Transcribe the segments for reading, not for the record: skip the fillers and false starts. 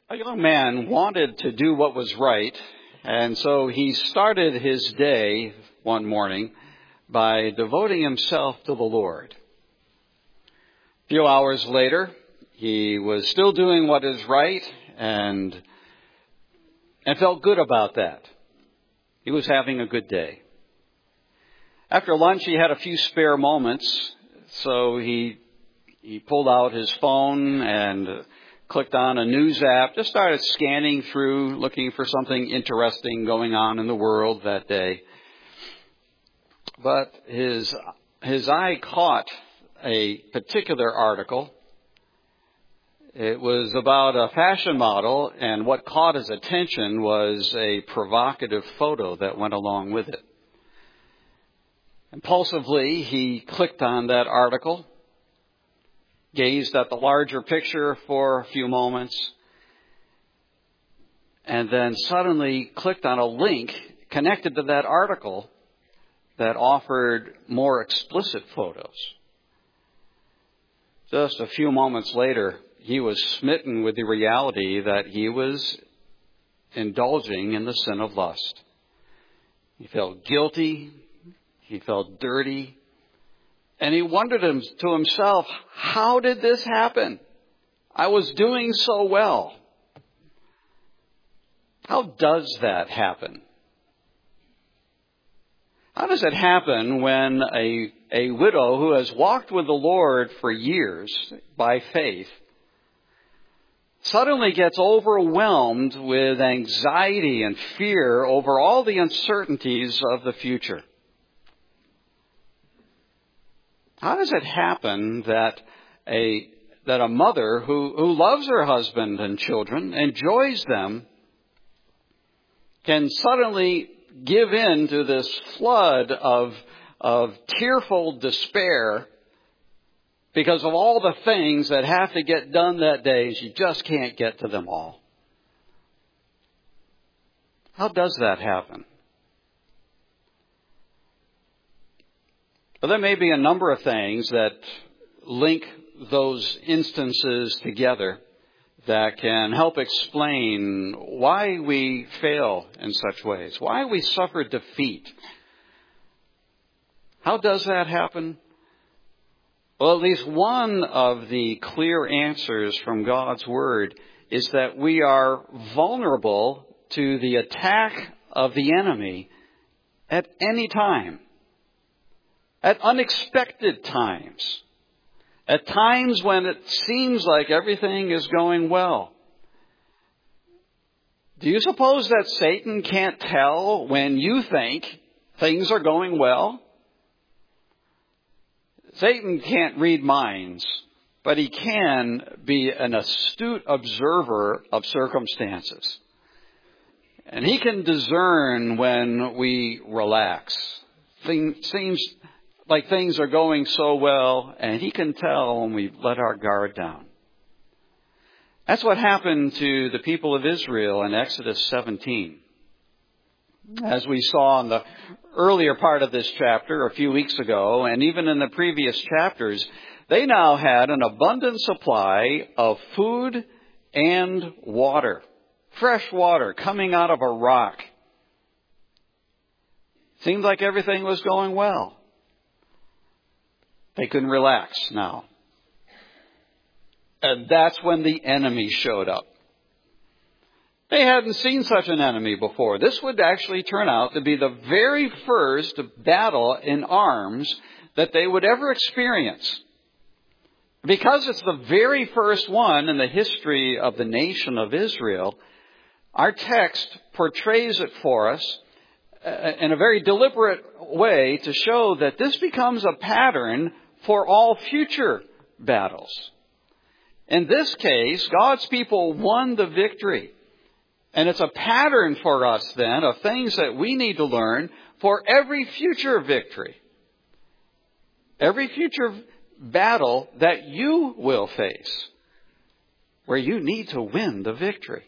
A young man wanted to do what was right, and so he started his day one morning by devoting himself to the Lord. A few hours later, he was still doing what is right and felt good about that. He was having a good day. After lunch, he had a few spare moments, so he pulled out his phone and clicked on a news app, just started scanning through, looking for something interesting going on in the world that day. But his eye caught a particular article. It was about a fashion model, and what caught his attention was a provocative photo that went along with it. Impulsively, he clicked on that article, gazed at the larger picture for a few moments, and then suddenly clicked on a link connected to that article that offered more explicit photos. Just a few moments later, he was smitten with the reality that he was indulging in the sin of lust. He felt guilty, he felt dirty, and he wondered to himself, how did this happen? I was doing so well. How does that happen? How does it happen when a widow who has walked with the Lord for years by faith suddenly gets overwhelmed with anxiety and fear over all the uncertainties of the future? How does it happen that a mother who loves her husband and children, enjoys them, can suddenly give in to this flood of tearful despair because of all the things that have to get done that day? She just can't get to them all. How does that happen? Well, there may be a number of things that link those instances together that can help explain why we fail in such ways, why we suffer defeat. How does that happen? Well, at least one of the clear answers from God's Word is that we are vulnerable to the attack of the enemy at any time. At unexpected times. At times when it seems like everything is going well. Do you suppose that Satan can't tell when you think things are going well? Satan can't read minds, but he can be an astute observer of circumstances. And he can discern when we relax. Seems like things are going so well, and he can tell when we let our guard down. That's what happened to the people of Israel in Exodus 17. As we saw in the earlier part of this chapter a few weeks ago, and even in the previous chapters, they now had an abundant supply of food and water. Fresh water coming out of a rock. Seemed like everything was going well. They couldn't relax now. And that's when the enemy showed up. They hadn't seen such an enemy before. This would actually turn out to be the very first battle in arms that they would ever experience. Because it's the very first one in the history of the nation of Israel, our text portrays it for us in a very deliberate way to show that this becomes a pattern for all future battles. In this case, God's people won the victory. And it's a pattern for us then of things that we need to learn for every future victory. Every future battle that you will face, where you need to win the victory.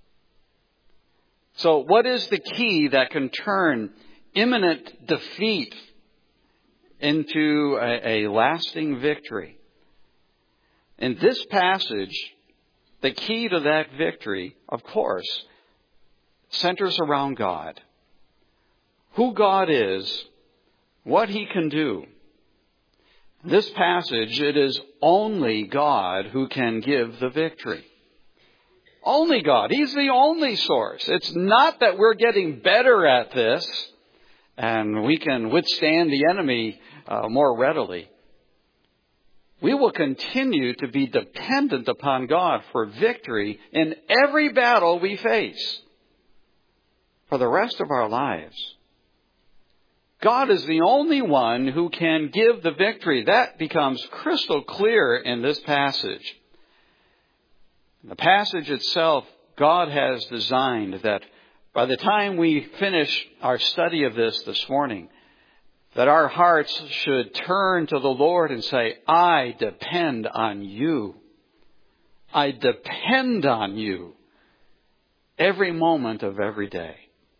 So what is the key that can turn imminent defeat into a lasting victory? In this passage, the key to that victory, of course, centers around God. Who God is, what He can do. This passage, it is only God who can give the victory. Only God. He's the only source. It's not that we're getting better at this and we can withstand the enemy more readily. We will continue to be dependent upon God for victory in every battle we face for the rest of our lives. God is the only one who can give the victory. That becomes crystal clear in this passage. In the passage itself, God has designed that by the time we finish our study of this morning, that our hearts should turn to the Lord and say, I depend on you. I depend on you every moment of every day.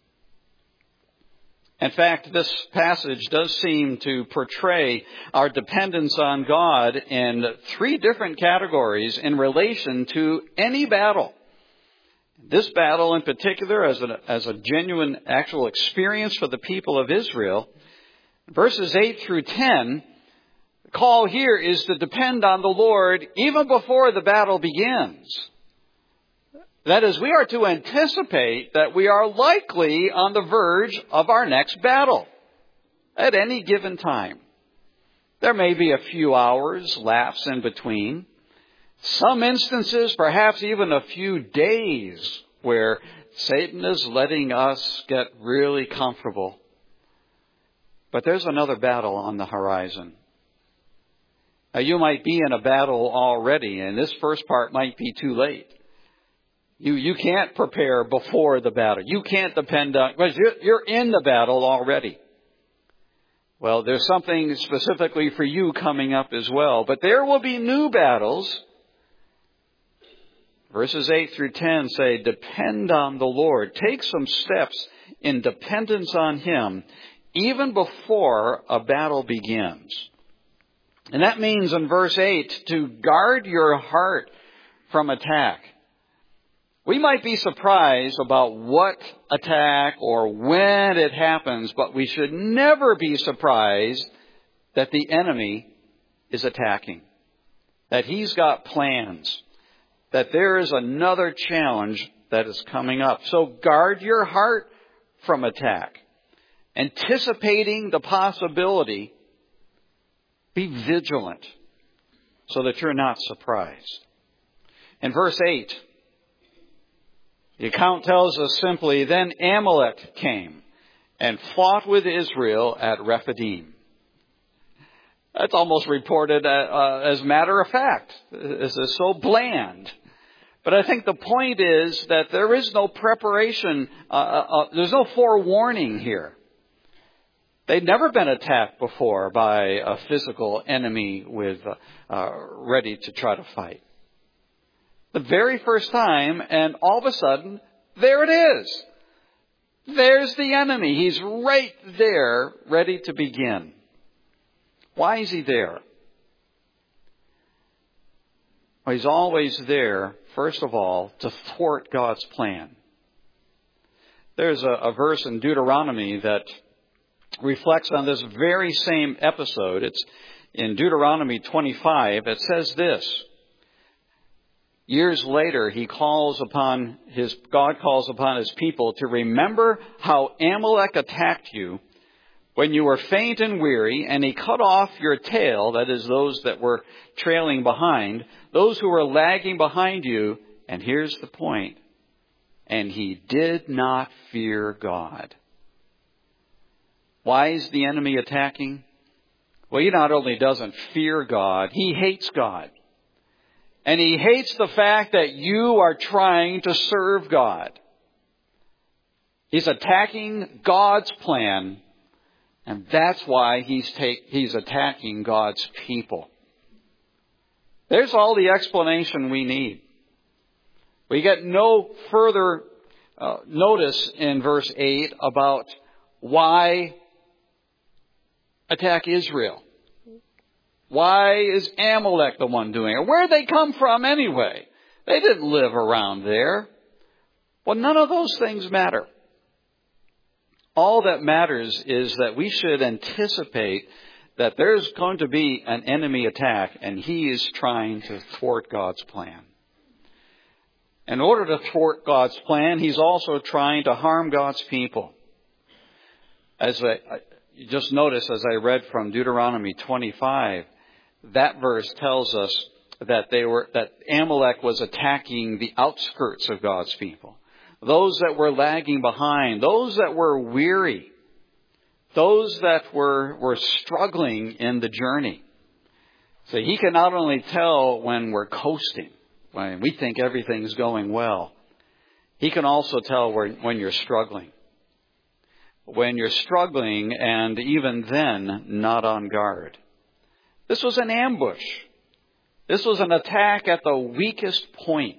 In fact, this passage does seem to portray our dependence on God in three different categories in relation to any battle. This battle in particular, as a genuine actual experience for the people of Israel, verses 8 through 10, the call here is to depend on the Lord even before the battle begins. That is, we are to anticipate that we are likely on the verge of our next battle at any given time. There may be a few hours lapse in between. Some instances, perhaps even a few days, where Satan is letting us get really comfortable. But there's another battle on the horizon. Now, you might be in a battle already, and this first part might be too late. You can't prepare before the battle. You can't depend on, because you're in the battle already. Well, there's something specifically for you coming up as well. But there will be new battles. Verses 8 through 10 say, depend on the Lord. Take some steps in dependence on Him, even before a battle begins. And that means in verse 8, to guard your heart from attack. We might be surprised about what attack or when it happens, but we should never be surprised that the enemy is attacking, that he's got plans, that there is another challenge that is coming up. So guard your heart from attack. Anticipating the possibility, be vigilant so that you're not surprised. In verse 8, the account tells us simply, then Amalek came and fought with Israel at Rephidim. That's almost reported as matter of fact. This is so bland. But I think the point is that there is no preparation, there's no forewarning here. They'd never been attacked before by a physical enemy with ready to try to fight. The very first time, and all of a sudden, there it is. There's the enemy. He's right there, ready to begin. Why is he there? Well, he's always there, first of all, to thwart God's plan. There's a verse in Deuteronomy that reflects on this very same episode. It's in Deuteronomy 25. It says this. Years later, God calls upon his people to remember how Amalek attacked you when you were faint and weary, and he cut off your tail, that is, those that were trailing behind, those who were lagging behind you, and here's the point, and he did not fear God. Why is the enemy attacking? Well, he not only doesn't fear God, he hates God. And he hates the fact that you are trying to serve God. He's attacking God's plan, and that's why he's attacking God's people. There's all the explanation we need. We get no further notice in verse 8 about why attack Israel. Why is Amalek the one doing it? Where'd they come from anyway? They didn't live around there. Well, none of those things matter. All that matters is that we should anticipate that there's going to be an enemy attack, and he is trying to thwart God's plan. In order to thwart God's plan, he's also trying to harm God's people. As I just noticed as I read from Deuteronomy 25, that verse tells us that Amalek was attacking the outskirts of God's people. Those that were lagging behind, those that were weary, those that were struggling in the journey. So he can not only tell when we're coasting, when we think everything's going well, he can also tell when you're struggling. When you're struggling and even then not on guard. This was an ambush. This was an attack at the weakest point.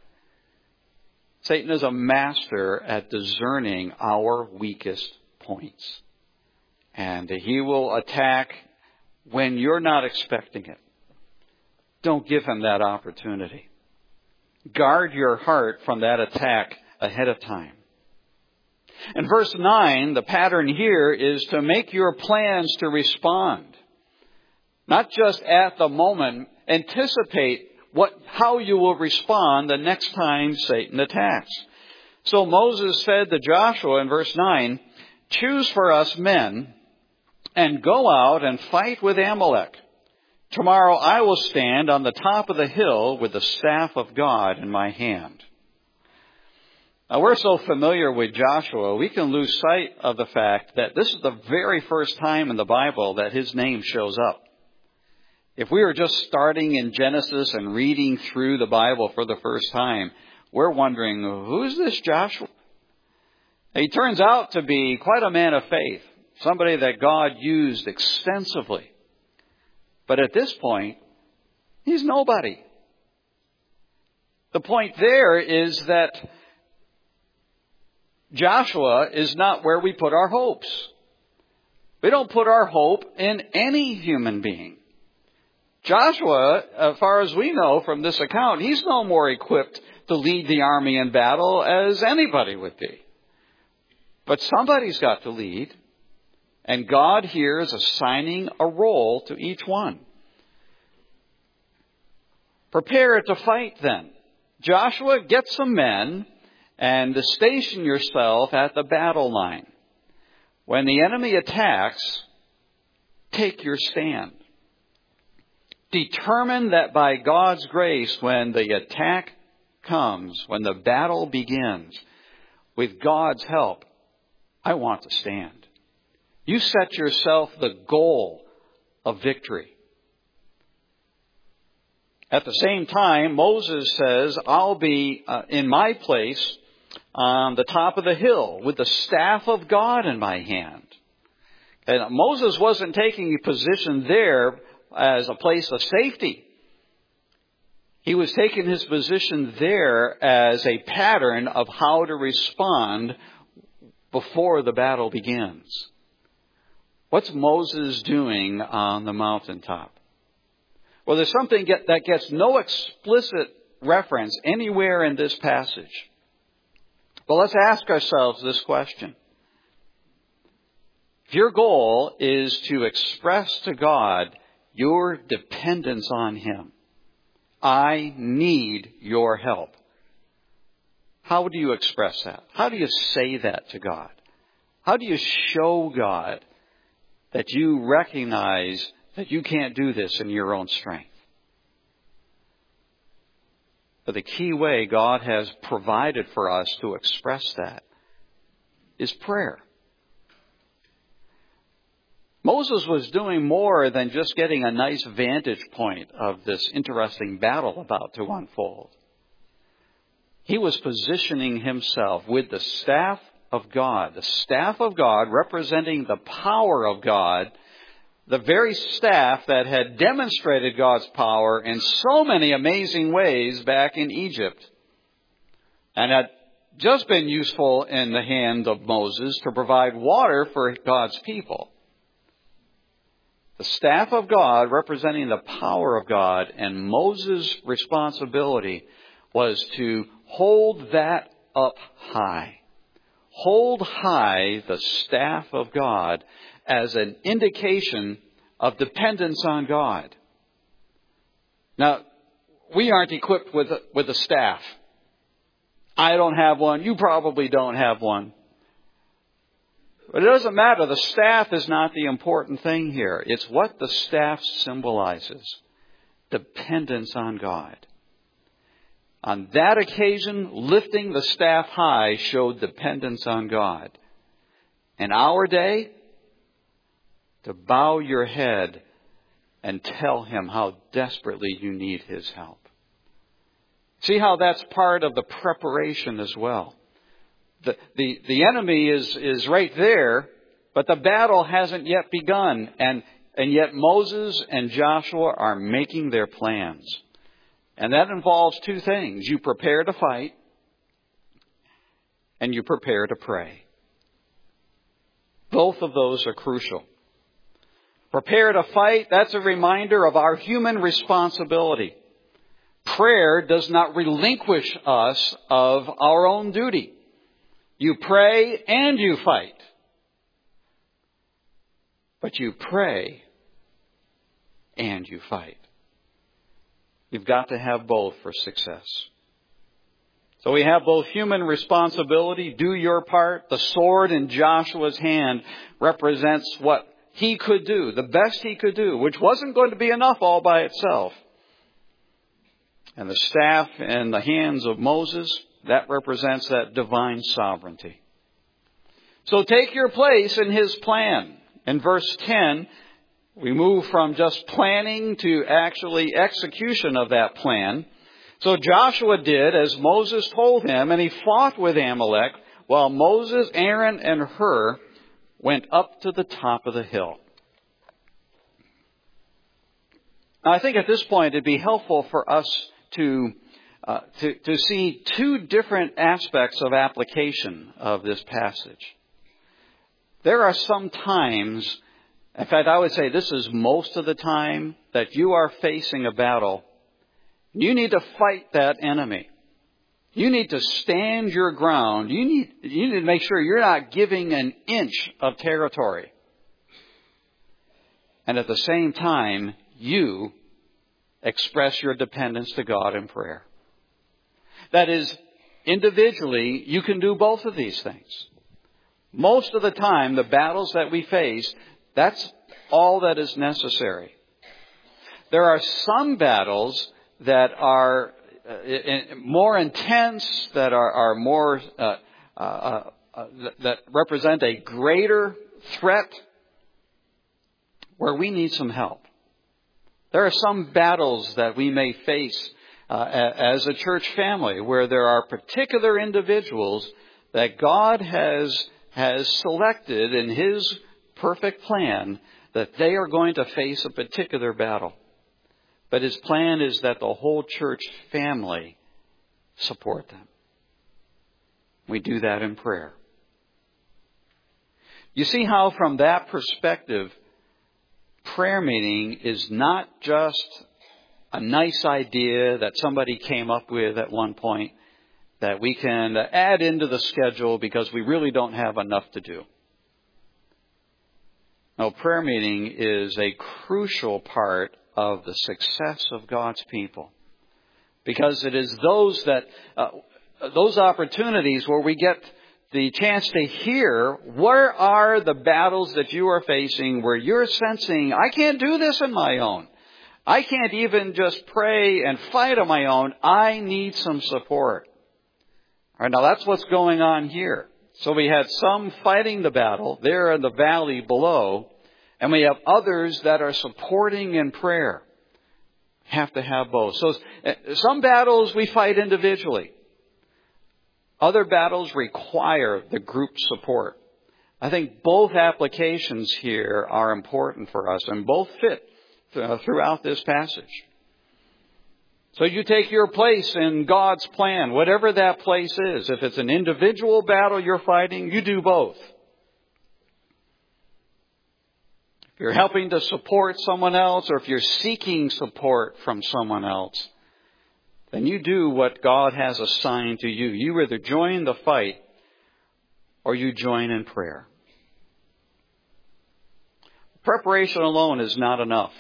Satan is a master at discerning our weakest points. And he will attack when you're not expecting it. Don't give him that opportunity. Guard your heart from that attack ahead of time. In verse 9, the pattern here is to make your plans to respond. Not just at the moment, anticipate how you will respond the next time Satan attacks. So Moses said to Joshua in verse 9, "Choose for us men and go out and fight with Amalek. Tomorrow I will stand on the top of the hill with the staff of God in my hand." Now, we're so familiar with Joshua, we can lose sight of the fact that this is the very first time in the Bible that his name shows up. If we were just starting in Genesis and reading through the Bible for the first time, we're wondering, who's this Joshua? He turns out to be quite a man of faith, somebody that God used extensively. But at this point, he's nobody. The point there is that Joshua is not where we put our hopes. We don't put our hope in any human being. Joshua, as far as we know from this account, he's no more equipped to lead the army in battle as anybody would be. But somebody's got to lead. And God here is assigning a role to each one. Prepare to fight then. Joshua, get some men and station yourself at the battle line. When the enemy attacks, take your stand. Determine that by God's grace, when the attack comes, when the battle begins, with God's help, I want to stand. You set yourself the goal of victory. At the same time, Moses says, I'll be in my place on the top of the hill with the staff of God in my hand. And Moses wasn't taking a position there as a place of safety. He was taking his position there as a pattern of how to respond before the battle begins. What's Moses doing on the mountaintop? Well, there's something that gets no explicit reference anywhere in this passage. But let's ask ourselves this question. If your goal is to express to God your dependence on Him, I need your help. How do you express that? How do you say that to God? How do you show God that you recognize that you can't do this in your own strength? But the key way God has provided for us to express that is prayer. Moses was doing more than just getting a nice vantage point of this interesting battle about to unfold. He was positioning himself with the staff of God representing the power of God, the very staff that had demonstrated God's power in so many amazing ways back in Egypt, and had just been useful in the hand of Moses to provide water for God's people. The staff of God representing the power of God, and Moses' responsibility was to hold that up high. Hold high the staff of God as an indication of dependence on God. Now, we aren't equipped with a staff. I don't have one. You probably don't have one. But it doesn't matter. The staff is not the important thing here. It's what the staff symbolizes. Dependence on God. On that occasion, lifting the staff high showed dependence on God. In our day, to bow your head and tell Him how desperately you need His help. See how that's part of the preparation as well. The enemy is right there, but the battle hasn't yet begun. And yet Moses and Joshua are making their plans. And that involves two things. You prepare to fight, and you prepare to pray. Both of those are crucial. Prepare to fight, that's a reminder of our human responsibility. Prayer does not relinquish us of our own duty. You pray and you fight. But you pray and you fight. You've got to have both for success. So we have both human responsibility, do your part. The sword in Joshua's hand represents what he could do, the best he could do, which wasn't going to be enough all by itself. And the staff in the hands of Moses, that represents that divine sovereignty. So take your place in His plan. In verse 10, we move from just planning to actually execution of that plan. So Joshua did as Moses told him, and he fought with Amalek, while Moses, Aaron, and Hur went up to the top of the hill. Now, I think at this point it'd be helpful for us to see two different aspects of application of this passage. There are some times, in fact, I would say this is most of the time, that you are facing a battle. You need to fight that enemy. You need to stand your ground. You need to make sure you're not giving an inch of territory. And at the same time, you express your dependence to God in prayer. That is, individually, you can do both of these things. Most of the time, the battles that we face, that's all that is necessary. There are some battles that are more intense, that are more that represent a greater threat, where we need some help. There are some battles that we may face as a church family, where there are particular individuals that God has selected in His perfect plan that they are going to face a particular battle. But His plan is that the whole church family support them. We do that in prayer. You see how from that perspective, prayer meeting is not just a nice idea that somebody came up with at one point that we can add into the schedule because we really don't have enough to do. No, prayer meeting is a crucial part of the success of God's people, because it is those opportunities where we get the chance to hear where are the battles that you are facing, where you're sensing, I can't do this on my own. I can't even just pray and fight on my own. I need some support. All right, now that's what's going on here. So we had some fighting the battle there in the valley below, and we have others that are supporting in prayer. Have to have both. So some battles we fight individually. Other battles require the group support. I think both applications here are important for us, and both fit throughout this passage. So you take your place in God's plan, whatever that place is. If it's an individual battle you're fighting, you do both. If you're helping to support someone else, or if you're seeking support from someone else, then you do what God has assigned to you. You either join the fight or you join in prayer. Preparation alone is not enough.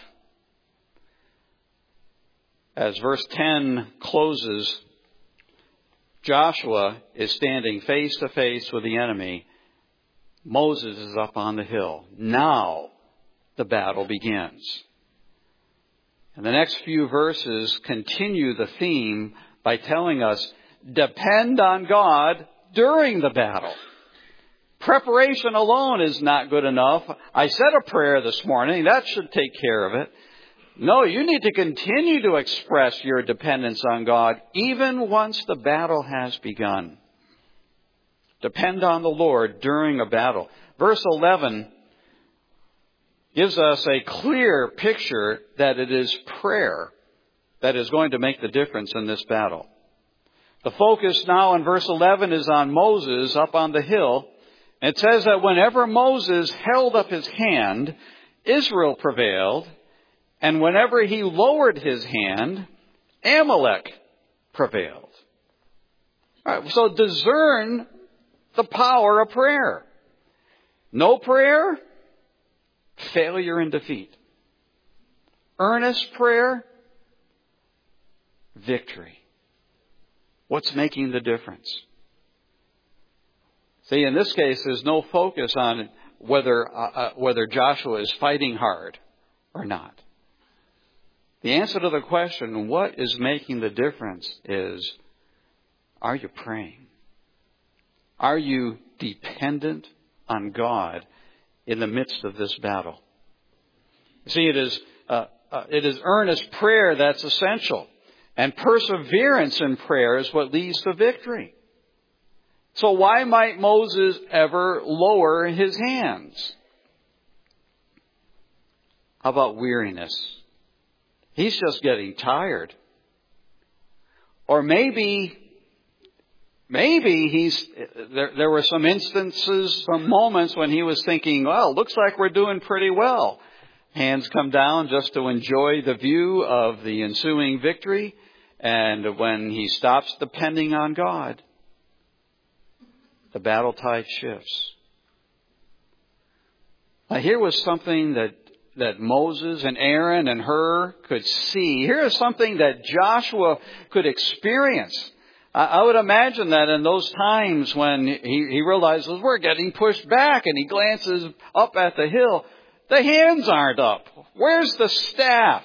As verse 10 closes, Joshua is standing face to face with the enemy. Moses is up on the hill. Now the battle begins. And the next few verses continue the theme by telling us, depend on God during the battle. Preparation alone is not good enough. I said a prayer this morning. That should take care of it. No, you need to continue to express your dependence on God even once the battle has begun. Depend on the Lord during a battle. Verse 11 gives us a clear picture that it is prayer that is going to make the difference in this battle. The focus now in verse 11 is on Moses up on the hill. It says that whenever Moses held up his hand, Israel prevailed. And whenever he lowered his hand, Amalek prevailed. All right, so discern the power of prayer. No prayer, failure and defeat. Earnest prayer, victory. What's making the difference? See, in this case, there's no focus on whether Joshua is fighting hard or not. The answer to the question, what is making the difference, is, are you praying? Are you dependent on God in the midst of this battle? See, it is earnest prayer that's essential. And perseverance in prayer is what leads to victory. So why might Moses ever lower his hands? How about weariness? He's just getting tired. Or maybe there were some instances, some moments when he was thinking, well, looks like we're doing pretty well. Hands come down just to enjoy the view of the ensuing victory. And when he stops depending on God, the battle tide shifts. Now here was something that Moses and Aaron and Hur could see. Here is something that Joshua could experience. I would imagine that in those times when he realizes we're getting pushed back and he glances up at the hill, the hands aren't up. Where's the staff?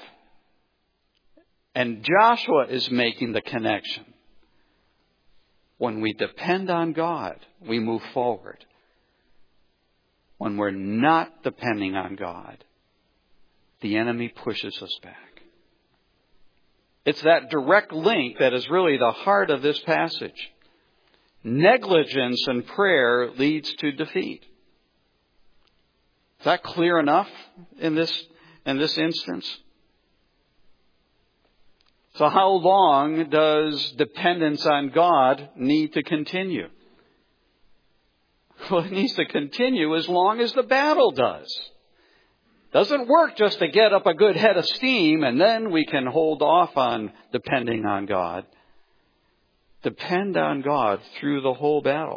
And Joshua is making the connection. When we depend on God, we move forward. When we're not depending on God, the enemy pushes us back. It's that direct link that is really the heart of this passage. Negligence in prayer leads to defeat. Is that clear enough in this instance? So how long does dependence on God need to continue? Well, it needs to continue as long as the battle does. Doesn't work just to get up a good head of steam and then we can hold off on depending on God. Depend on God through the whole battle.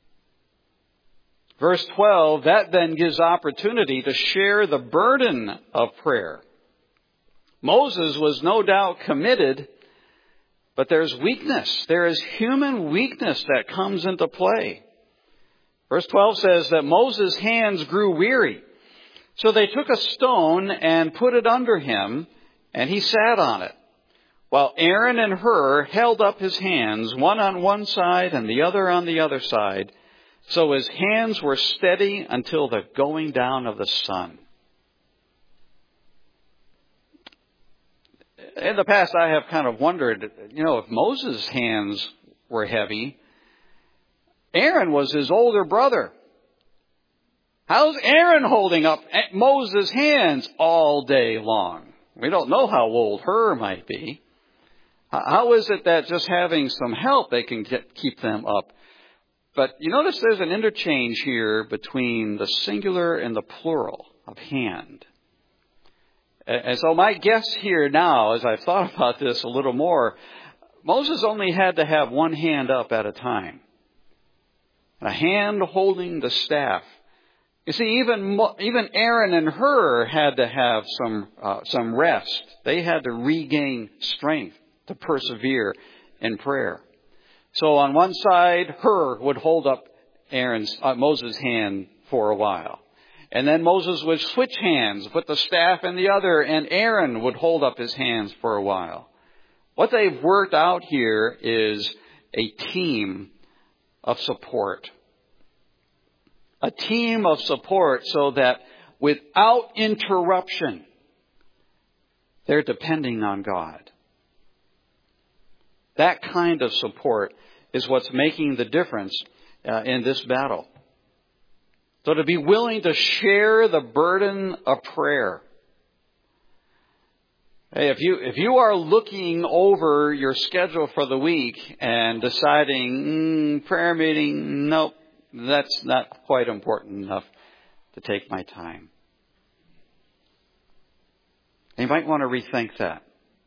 Verse 12, that then gives opportunity to share the burden of prayer. Moses was no doubt committed, but there's weakness. There is human weakness that comes into play. Verse 12 says that Moses' hands grew weary. So they took a stone and put it under him, and he sat on it. While Aaron and Hur held up his hands, one on one side and the other on the other side, so his hands were steady until the going down of the sun. In the past, I have kind of wondered, if Moses' hands were heavy, Aaron was his older brother. How's Aaron holding up Moses' hands all day long? We don't know how old Hur might be. How is it that just having some help, they can keep them up? But you notice there's an interchange here between the singular and the plural of hand. And so my guess here now, as I've thought about this a little more, Moses only had to have one hand up at a time. A hand holding the staff. You see, even Aaron and Hur had to have some rest. They had to regain strength to persevere in prayer. So on one side, Hur would hold up Moses' hand for a while. And then Moses would switch hands, put the staff in the other, and Aaron would hold up his hands for a while. What they've worked out here is a team of support. A team of support so that without interruption, they're depending on God. That kind of support is what's making the difference in this battle. So to be willing to share the burden of prayer. Hey, if you are looking over your schedule for the week and deciding, prayer meeting, nope, that's not quite important enough to take my time. You might want to rethink that.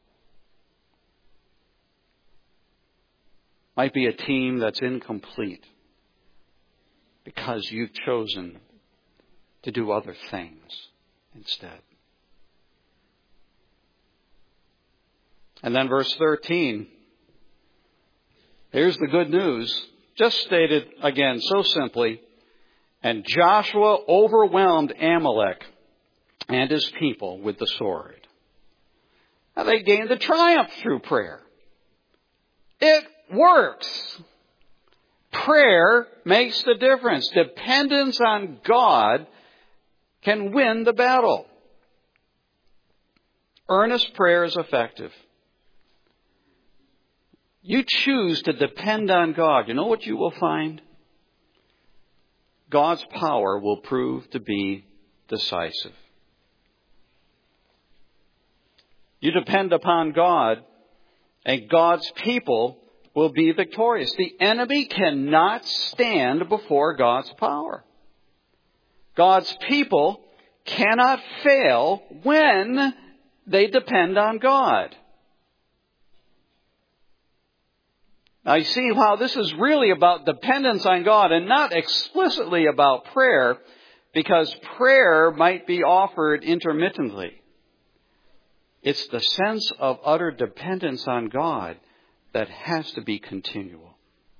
Might be a team that's incomplete because you've chosen to do other things instead. And then verse 13. Here's the good news. Just stated again so simply. And Joshua overwhelmed Amalek and his people with the sword. Now they gained the triumph through prayer. It works. Prayer makes the difference. Dependence on God can win the battle. Earnest prayer is effective. You choose to depend on God. You know what you will find? God's power will prove to be decisive. You depend upon God, and God's people will be victorious. The enemy cannot stand before God's power. God's people cannot fail when they depend on God. Now you see how this is really about dependence on God and not explicitly about prayer, because prayer might be offered intermittently. It's the sense of utter dependence on God that has to be continual.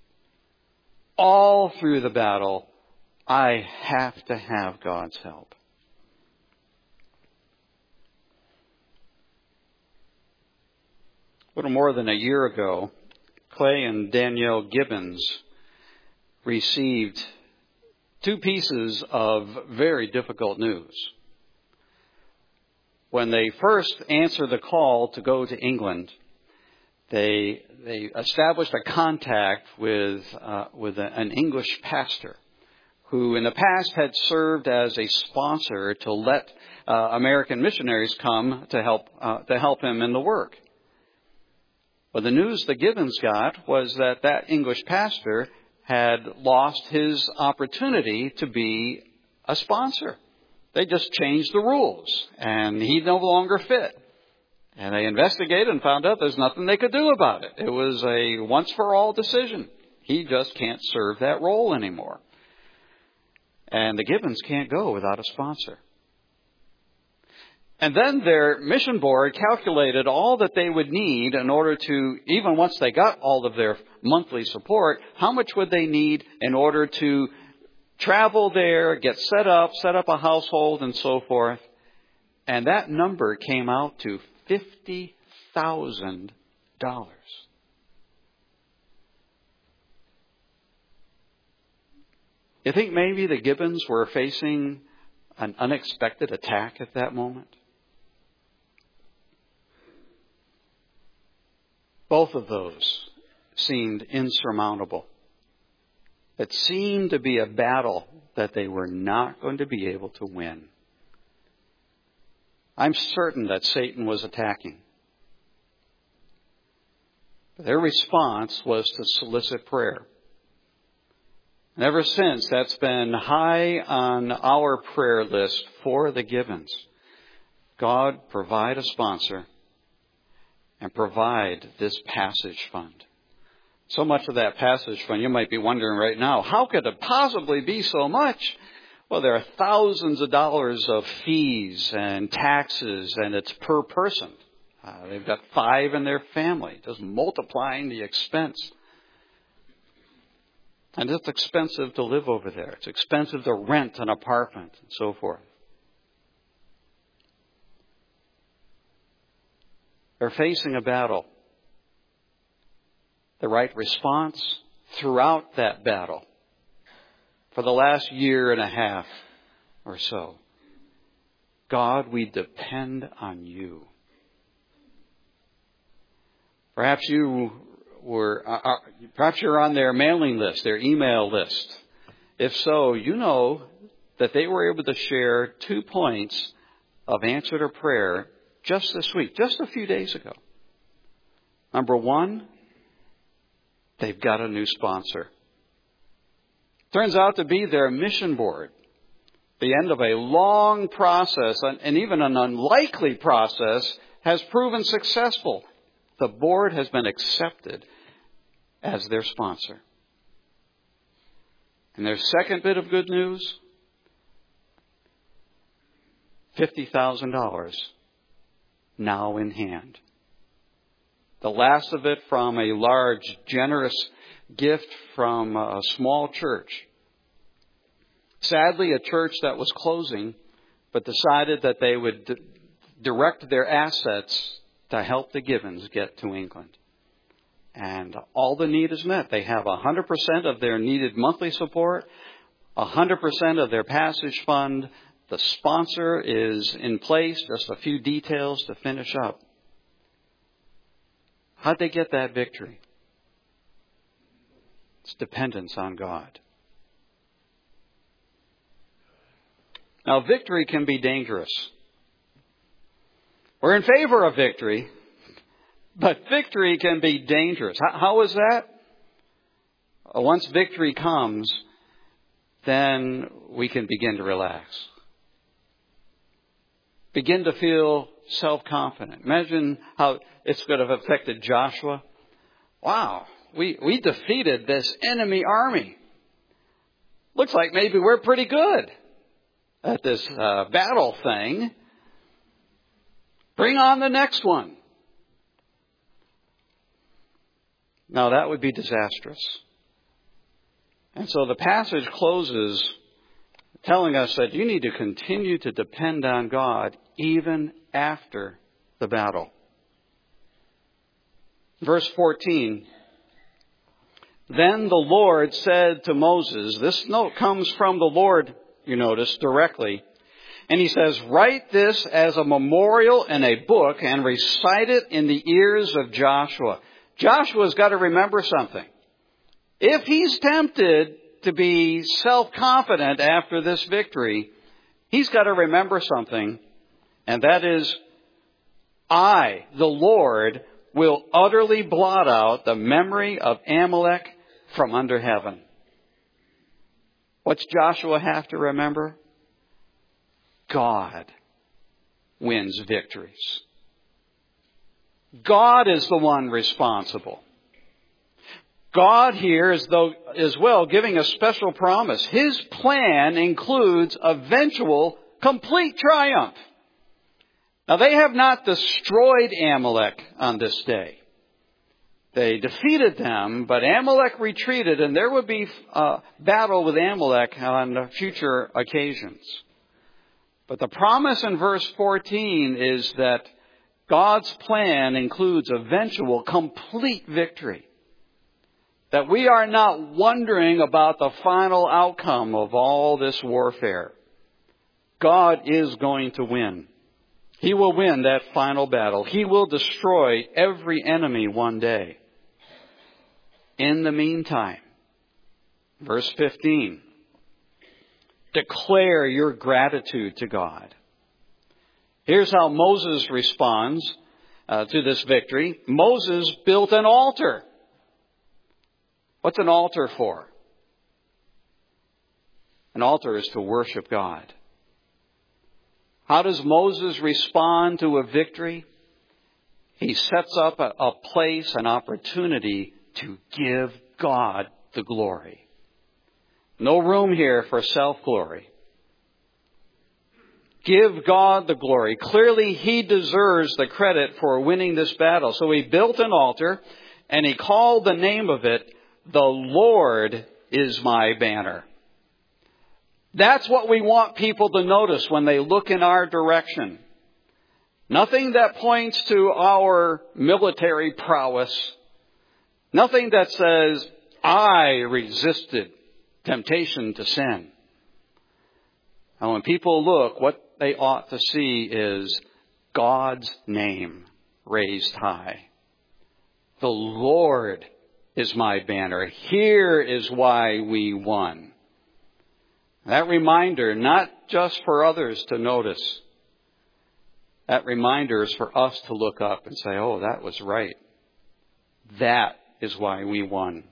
All through the battle, I have to have God's help. A little more than a year ago, Clay and Danielle Gibbons received 2 pieces of very difficult news. When they first answered the call to go to England, they established a contact with an English pastor who in the past had served as a sponsor to let American missionaries come to help him in the work. But the news the Gibbons got was that English pastor had lost his opportunity to be a sponsor. They just changed the rules, and he no longer fit. And they investigated and found out there's nothing they could do about it. It was a once-for-all decision. He just can't serve that role anymore. And the Gibbons can't go without a sponsor. And then their mission board calculated all that they would need in order to, even once they got all of their monthly support, how much would they need in order to travel there, get set up a household, and so forth. And that number came out to $50,000. You think maybe the Gibbons were facing an unexpected attack at that moment? Both of those seemed insurmountable. It seemed to be a battle that they were not going to be able to win. I'm certain that Satan was attacking. Their response was to solicit prayer. And ever since, that's been high on our prayer list for the Gibbons. God, provide a sponsor and provide this passage fund. So much of that passage fund, you might be wondering right now, how could it possibly be so much? Well, there are thousands of dollars of fees and taxes, and it's per person. They've got 5 in their family, just multiplying the expense. And it's expensive to live over there. It's expensive to rent an apartment and so forth. They're facing a battle. The right response throughout that battle for the last year and a half or so. God, we depend on you. Perhaps perhaps you're on their mailing list, their email list. If so, you know that they were able to share 2 points of answer to prayer just this week, just a few days ago. Number 1, they've got a new sponsor. Turns out to be their mission board. The end of a long process, and even an unlikely process, has proven successful. The board has been accepted as their sponsor. And their second bit of good news, $50,000 now in hand. The last of it from a large, generous gift from a small church. Sadly, a church that was closing, but decided that they would direct their assets to help the Givens get to England. And all the need is met. They have 100% of their needed monthly support, 100% of their passage fund. The sponsor is in place, just a few details to finish up. How'd they get that victory? It's dependence on God. Now, victory can be dangerous. We're in favor of victory, but victory can be dangerous. How is that? Once victory comes, then we can begin to relax. Begin to feel self-confident. Imagine how it's going to have affected Joshua. Wow, we defeated this enemy army. Looks like maybe we're pretty good at this battle thing. Bring on the next one. Now that would be disastrous. And so the passage closes telling us that you need to continue to depend on God even after the battle. Verse 14. Then the Lord said to Moses, this note comes from the Lord, you notice, directly. And he says, write this as a memorial in a book and recite it in the ears of Joshua. Joshua's got to remember something. If he's tempted to be self-confident after this victory, he's got to remember something. And that is, I, the Lord, will utterly blot out the memory of Amalek from under heaven. What's Joshua have to remember? God wins victories. God is the one responsible. God here is as well giving a special promise. His plan includes eventual complete triumph. Now they have not destroyed Amalek on this day. They defeated them, but Amalek retreated, and there would be a battle with Amalek on future occasions. But the promise in verse 14 is that God's plan includes eventual complete victory. That we are not wondering about the final outcome of all this warfare. God is going to win. He will win that final battle. He will destroy every enemy one day. In the meantime, verse 15, declare your gratitude to God. Here's how Moses responds to this victory. Moses built an altar. What's an altar for? An altar is to worship God. How does Moses respond to a victory? He sets up a place, an opportunity to give God the glory. No room here for self-glory. Give God the glory. Clearly, He deserves the credit for winning this battle. So He built an altar, and He called the name of it, "The Lord is my banner." That's what we want people to notice when they look in our direction. Nothing that points to our military prowess. Nothing that says, "I resisted temptation to sin." And when people look, what they ought to see is God's name raised high. The Lord is my banner. Here is why we won. That reminder, not just for others to notice. That reminder is for us to look up and say, "Oh, that was right. That is why we won."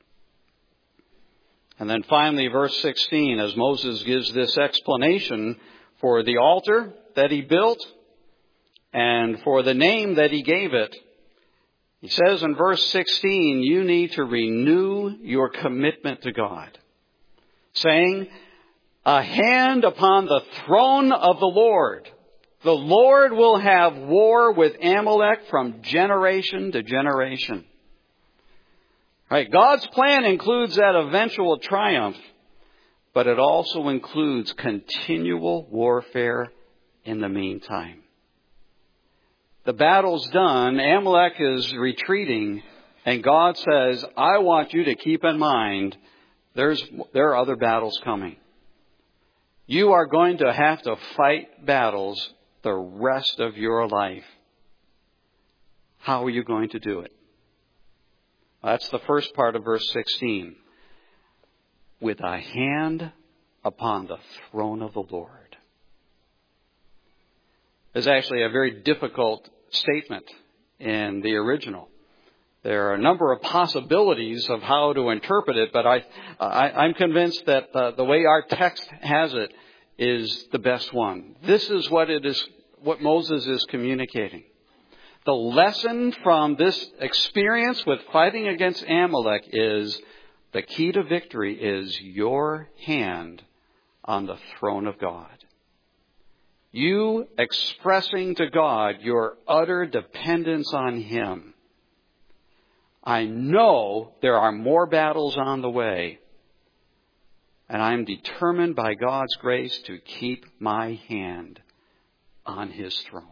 And then finally, verse 16, as Moses gives this explanation for the altar that he built and for the name that he gave it, he says in verse 16, you need to renew your commitment to God, saying, "A hand upon the throne of the Lord. The Lord will have war with Amalek from generation to generation." Right, God's plan includes that eventual triumph, but it also includes continual warfare in the meantime. The battle's done, Amalek is retreating, and God says, "I want you to keep in mind there are other battles coming. You are going to have to fight battles the rest of your life. How are you going to do it?" That's the first part of verse 16. With a hand upon the throne of the Lord. It's actually a very difficult statement in the original. There are a number of possibilities of how to interpret it, but I'm convinced that the way our text has it is the best one. This is what Moses is communicating. The lesson from this experience with fighting against Amalek is the key to victory is your hand on the throne of God. You expressing to God your utter dependence on Him. I know there are more battles on the way, and I'm determined by God's grace to keep my hand on His throne.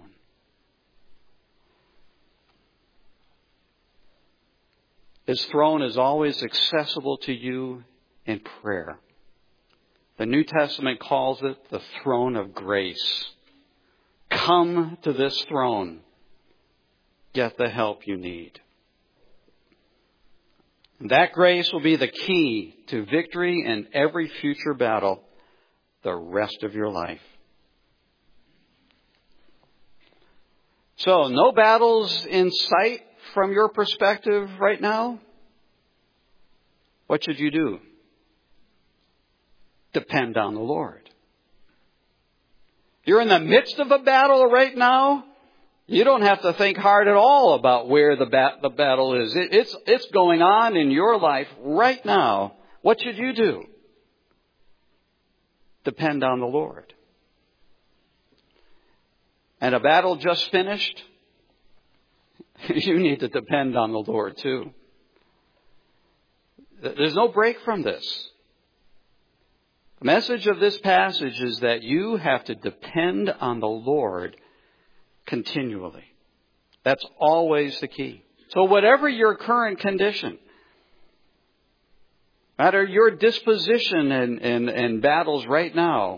His throne is always accessible to you in prayer. The New Testament calls it the throne of grace. Come to this throne. Get the help you need. That grace will be the key to victory in every future battle the rest of your life. So, no battles in sight from your perspective right now? What should you do? Depend on the Lord. You're in the midst of a battle right now. You don't have to think hard at all about where the battle is. It's going on in your life right now. What should you do? Depend on the Lord. And a battle just finished? You need to depend on the Lord too. There's no break from this. The message of this passage is that you have to depend on the Lord continually. That's always the key. So whatever your current condition, matter your disposition in battles right now,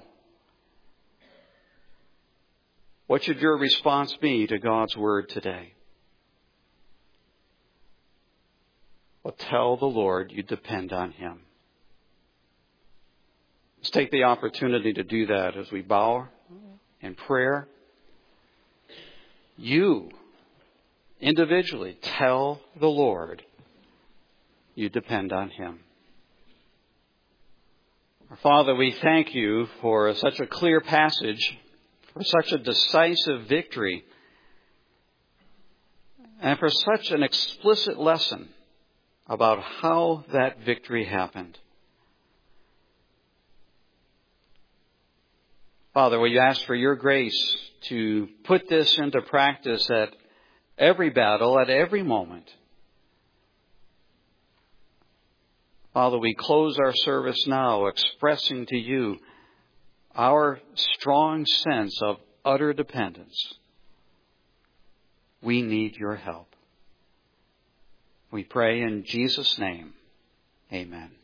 what should your response be to God's Word today? Well, tell the Lord you depend on Him. Let's take the opportunity to do that as we bow in prayer. You, individually, tell the Lord you depend on Him. Our Father, we thank you for such a clear passage, for such a decisive victory and for such an explicit lesson about how that victory happened. Father, we ask for your grace to put this into practice at every battle, at every moment. Father, we close our service now expressing to you our strong sense of utter dependence. We need your help. We pray in Jesus' name. Amen.